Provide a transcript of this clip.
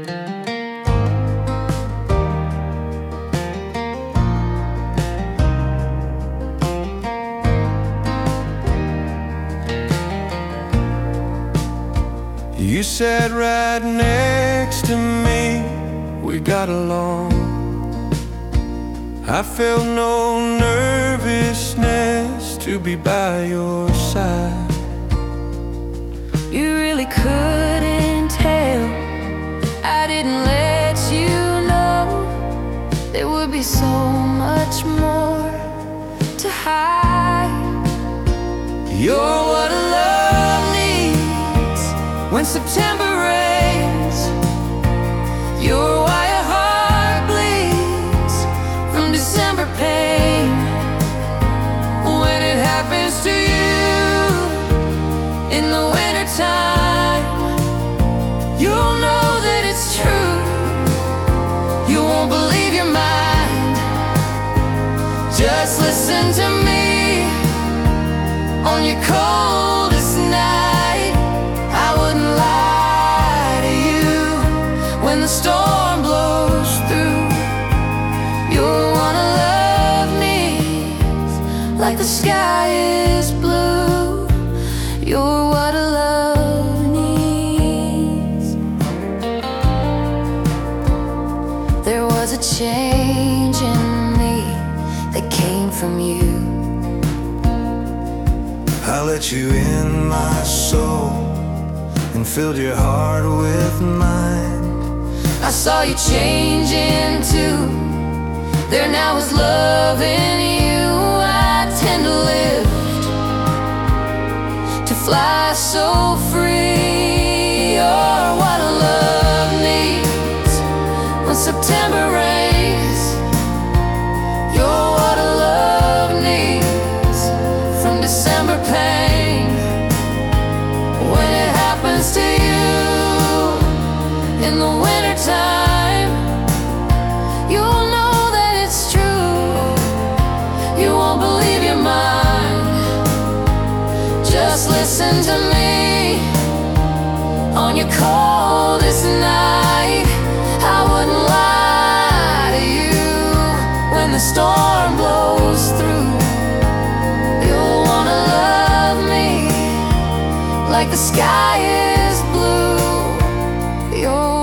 You sat right next to me, we got along. I felt no nervousness to be by your side. You really couldn't tell, I didn't let you know. There would be so much more to hide. You're what love needs when September rains. You're why a heart bleeds from December pain. When it happens to you in the wintertime, you'll know that it's true. You won't believe your mind. Just listen to me on your coldest night. I wouldn't lie to you when the storm blows through. You're one of love needs, like the sky is blue. You're what a love needs. There was a change in me that came from you. I let you in my soul and filled your heart with mine. I saw you changing too. There now is love in you. I tend to lift, to fly so free. You're what a love needs when September rains. You're what a love needs from December pain. When it happens to you in the wintertime, you'll know that it's true. You won't believe your mind. Just listen to me on your coldest night. I wouldn't lie to you when the storm blows through. You'll wanna love me like the sky is blue. You're